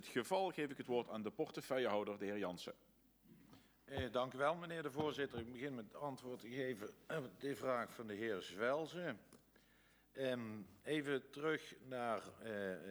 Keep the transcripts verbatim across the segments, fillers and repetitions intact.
het geval geef ik het woord aan de portefeuillehouder, de heer Jansen. Eh, dank u wel, meneer de voorzitter. Ik begin met het antwoord te geven op de vraag van de heer Zwelzen. Um, even terug naar uh, uh,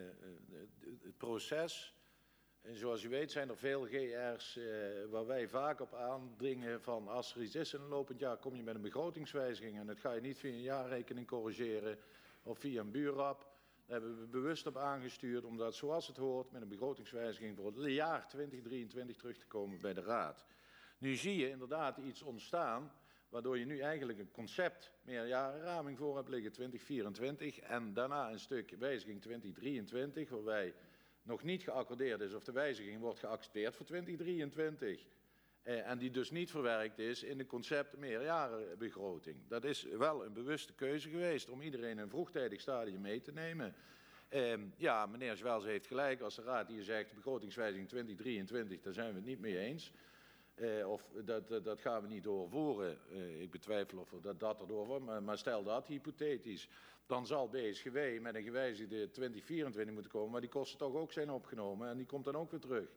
het proces. En zoals u weet zijn er veel G R's uh, waar wij vaak op aandringen van als er iets is in een lopend jaar kom je met een begrotingswijziging en dat ga je niet via een jaarrekening corrigeren of via een buurrap. Daar hebben we bewust op aangestuurd om dat zoals het hoort met een begrotingswijziging voor het jaar twintig drieëntwintig terug te komen bij de Raad. Nu zie je inderdaad iets ontstaan waardoor je nu eigenlijk een concept meerjarenraming voor hebt liggen twintig vierentwintig en daarna een stuk wijziging twintig drieëntwintig waarbij nog niet geaccordeerd is of de wijziging wordt geaccepteerd voor twintig drieëntwintig. Eh, en die dus niet verwerkt is in de concept meerjarenbegroting. Dat is wel een bewuste keuze geweest om iedereen in een vroegtijdig stadium mee te nemen. Eh, ja, meneer Zwels heeft gelijk als de Raad hier zegt begrotingswijziging twintig drieëntwintig, daar zijn we het niet mee eens. Uh, of dat, dat, dat gaan we niet doorvoeren. Uh, ik betwijfel of we dat, dat erdoor wordt, maar, maar stel dat hypothetisch. Dan zal B S G W met een gewijzigde twintig vierentwintig moeten komen, maar die kosten toch ook zijn opgenomen en die komt dan ook weer terug.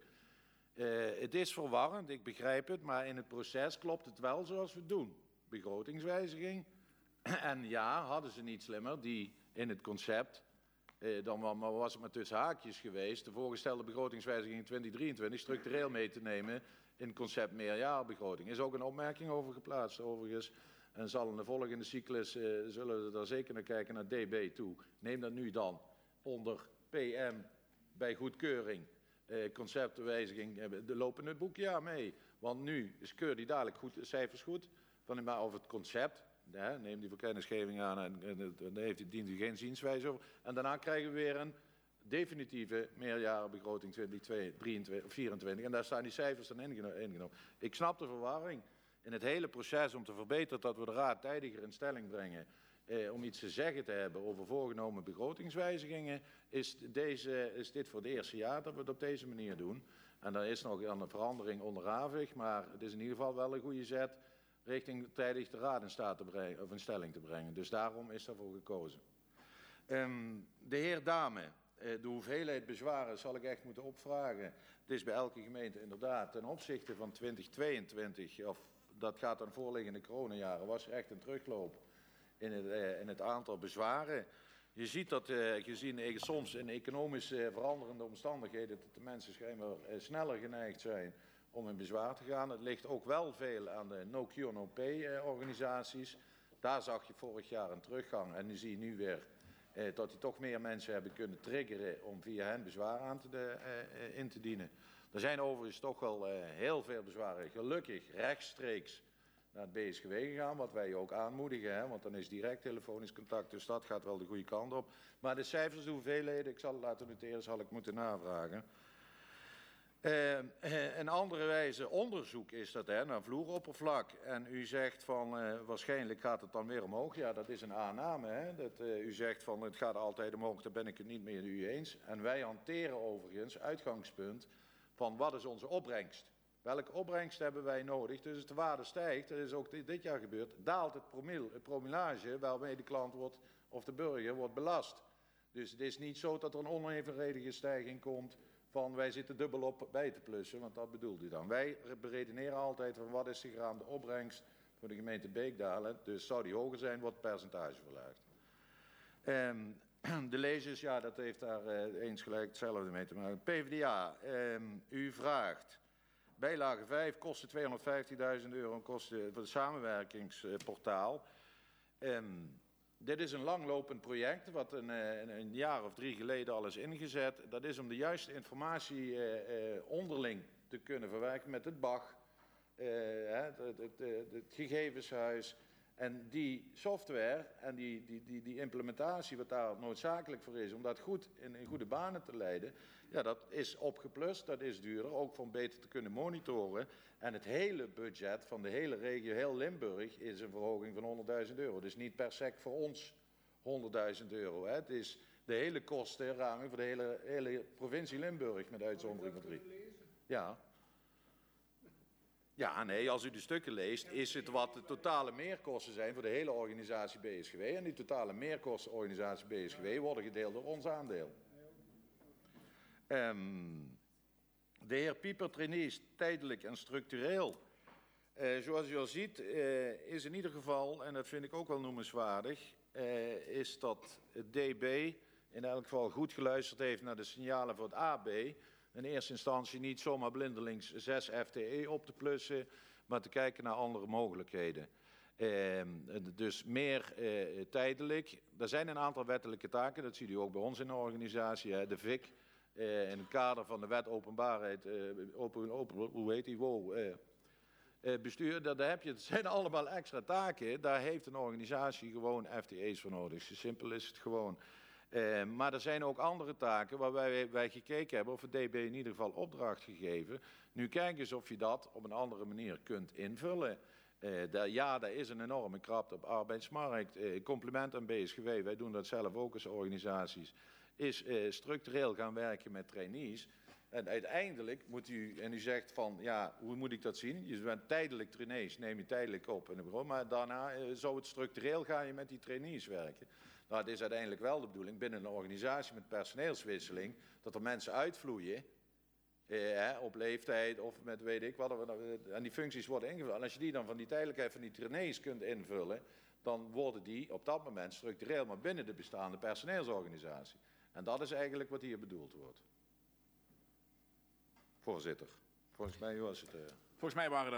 Uh, het is verwarrend, ik begrijp het, maar in het proces klopt het wel zoals we het doen. Begrotingswijziging. En ja, hadden ze niet slimmer die in het concept, uh, dan maar was het maar tussen haakjes geweest, de voorgestelde begrotingswijziging in twintig drieëntwintig structureel mee te nemen in het concept meerjaarbegroting. Is ook een opmerking over geplaatst overigens. En zal in de volgende cyclus, uh, zullen we daar zeker naar kijken, naar D B toe. Neem dat nu dan onder P M bij goedkeuring. Uh, conceptwijziging, uh, de lopende boekjaar mee. Want nu is keur die dadelijk goed, cijfers goed. Van, maar over het concept, ja, neem die voor kennisgeving aan en, en, en daar heeft, dient u geen zienswijze over. En daarna krijgen we weer een definitieve meerjarenbegroting twintig vierentwintig. En daar staan die cijfers dan ingenomen. Ik snap de verwarring. In het hele proces om te verbeteren dat we de Raad tijdiger in stelling brengen, eh, om iets te zeggen te hebben over voorgenomen begrotingswijzigingen, is, deze, is dit voor het eerste jaar dat we het op deze manier doen. En er is nog een verandering onderhavig, maar het is in ieder geval wel een goede zet richting tijdig de Raad in staat te brengen, of in stelling te brengen. Dus daarom is daarvoor gekozen. Um, de heer Dame. De hoeveelheid bezwaren zal ik echt moeten opvragen. Het is bij elke gemeente inderdaad ten opzichte van twintig tweeëntwintig, of dat gaat dan voorliggende coronajaren, was er echt een terugloop in het, eh, in het aantal bezwaren. Je ziet dat eh, gezien eh, soms in economisch eh, veranderende omstandigheden dat de mensen schijnbaar eh, sneller geneigd zijn om in bezwaar te gaan. Het ligt ook wel veel aan de no-cure no-pay eh, organisaties. Daar zag je vorig jaar een teruggang en nu zie je nu weer Eh, dat die toch meer mensen hebben kunnen triggeren om via hen bezwaar aan te de, eh, in te dienen. Er zijn overigens toch wel eh, heel veel bezwaren gelukkig rechtstreeks naar het B S G W gegaan, wat wij ook aanmoedigen, hè, want dan is direct telefonisch contact, dus dat gaat wel de goede kant op. Maar de cijfers, de hoeveelheden, ik zal het laten noteren, zal ik moeten navragen. Uh, een andere wijze onderzoek is dat, hè, naar vloeroppervlak. En u zegt van uh, waarschijnlijk gaat het dan weer omhoog. Ja, dat is een aanname. Hè? Dat, uh, u zegt van het gaat altijd omhoog, daar ben ik het niet met u eens. En wij hanteren overigens uitgangspunt van wat is onze opbrengst. Welke opbrengst hebben wij nodig? Dus als de waarde stijgt, dat is ook dit, dit jaar gebeurd, daalt het, promil, het promillage waarmee de klant wordt of de burger wordt belast. Dus het is niet zo dat er een onevenredige stijging komt van wij zitten dubbel op bij te plussen, want dat bedoelt u dan. Wij beredeneren altijd van wat is de geraamde opbrengst voor de gemeente Beekdalen. Dus zou die hoger zijn, wordt het percentage verlaagd. Um, de lezers, ja, dat heeft daar uh, eens gelijk hetzelfde mee te maken. P v d A, um, u vraagt bijlage vijf, kosten tweehonderdvijftigduizend euro, kosten voor het samenwerkingsportaal. Um, Dit is een langlopend project, wat een, een, een jaar of drie geleden al is ingezet. Dat is om de juiste informatie uh, uh, onderling te kunnen verwerken met het B A G, uh, het, het, het, het gegevenshuis. En die software en die, die, die, die implementatie, wat daar noodzakelijk voor is, om dat goed in, in goede banen te leiden, ja, dat is opgeplust, dat is duurder, ook om beter te kunnen monitoren. En het hele budget van de hele regio, heel Limburg, is een verhoging van honderdduizend euro. Dus niet per sec voor ons honderdduizend euro. Hè. Het is de hele kostenraming voor de hele, hele provincie Limburg, met uitzondering van drie. Ja. Ja, nee, als u de stukken leest, is het wat de totale meerkosten zijn voor de hele organisatie B S G W. En die totale meerkosten organisatie B S G W worden gedeeld door ons aandeel. Um, De heer Pieper, trainees, tijdelijk en structureel. Uh, zoals u al ziet, uh, is in ieder geval, en dat vind ik ook wel noemenswaardig, uh, is dat het D B in elk geval goed geluisterd heeft naar de signalen voor het A B. In eerste instantie niet zomaar blindelings zes F T E op te plussen, maar te kijken naar andere mogelijkheden. Uh, dus meer uh, tijdelijk. Er zijn een aantal wettelijke taken, dat ziet u ook bij ons in de organisatie, hè, de V I C. Uh, in het kader van de wet openbaarheid, uh, open, open, hoe heet die, wow, uh, uh, bestuur, daar, daar heb je, het zijn allemaal extra taken. Daar heeft een organisatie gewoon F T E's voor nodig. Zo simpel is het gewoon. Uh, maar er zijn ook andere taken waarbij wij, wij gekeken hebben of het D B in ieder geval opdracht gegeven. Nu kijk eens of je dat op een andere manier kunt invullen. Uh, daar, ja, daar is een enorme krapte op de arbeidsmarkt. Uh, compliment aan B S G W, wij doen dat zelf ook als organisaties. Is uh, structureel gaan werken met trainees. En uiteindelijk moet u, en u zegt van, ja, hoe moet ik dat zien? Je bent tijdelijk trainees, neem je tijdelijk op in een bureau, maar daarna uh, zou het structureel gaan je met die trainees werken. Nou, het is uiteindelijk wel de bedoeling binnen een organisatie met personeelswisseling, dat er mensen uitvloeien, eh, op leeftijd of met weet ik wat, en die functies worden ingevuld. En als je die dan van die tijdelijkheid van die trainees kunt invullen, dan worden die op dat moment structureel, maar binnen de bestaande personeelsorganisatie. En dat is eigenlijk wat hier bedoeld wordt. Voorzitter, volgens mij was het... Uh... Volgens mij waren dat